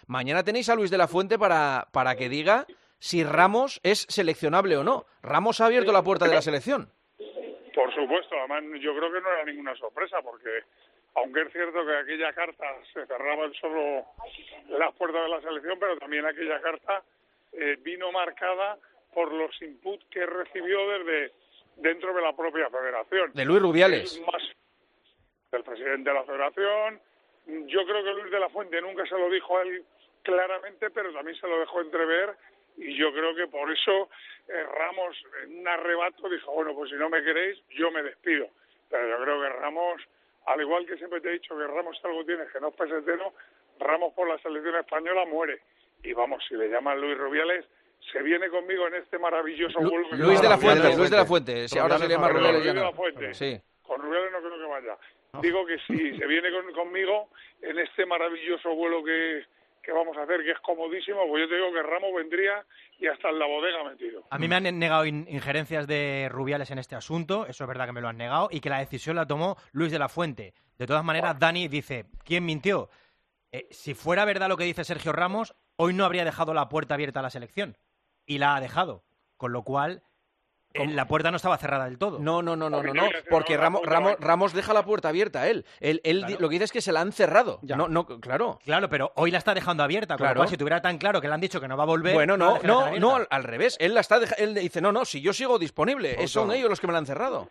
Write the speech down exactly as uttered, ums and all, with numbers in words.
Mañana tenéis a Luis de la Fuente para, para que diga si Ramos es seleccionable o no. Ramos ha abierto la puerta de la selección. Por supuesto, además yo creo que no era ninguna sorpresa, porque aunque es cierto que aquella carta se cerraban solo las puertas de la selección, pero también aquella carta eh, vino marcada por los inputs que recibió desde dentro de la propia federación. De Luis Rubiales. Más del presidente de la federación. Yo creo que Luis de la Fuente nunca se lo dijo a él claramente, pero también se lo dejó entrever, y yo creo que por eso eh, Ramos en un arrebato dijo, bueno, pues si no me queréis, yo me despido. Pero yo creo que Ramos, al igual que siempre te he dicho que Ramos algo tiene que no es pesetero, Ramos por la selección española muere. Y vamos, si le llaman Luis Rubiales, se viene conmigo en este maravilloso Lu vuelo que Luis de la Fuente, Fuente. Luis de la Fuente, si ahora se le llama Perdón, Rubiales Luis ya de la no. Fuente. Sí. Con Rubiales no creo que vaya. Digo que si se viene con, conmigo en este maravilloso vuelo que, que vamos a hacer, que es comodísimo, pues yo te digo que Ramos vendría y hasta en la bodega metido. A mí me han negado in injerencias de Rubiales en este asunto, eso es verdad que me lo han negado, y que la decisión la tomó Luis de la Fuente. De todas maneras, Dani dice, ¿quién mintió? Eh, si fuera verdad lo que dice Sergio Ramos, hoy no habría dejado la puerta abierta a la selección. Y la ha dejado. Con lo cual, eh, la puerta no estaba cerrada del todo. No, no, no, no, no, no, Porque porque Ramos, no, Ramos, Ramos deja la puerta abierta a él. Él, él Claro. lo que dice es que se la han cerrado. Ya. No, no, claro. Claro, pero hoy la está dejando abierta. Con Claro. lo cual, si tuviera tan claro que le han dicho que no va a volver... Bueno, la no, dejaría no, tan no, abierta. al, al revés. Él la está deja él dice, no, no, si yo sigo disponible, Por son todo. ellos los que me la han cerrado.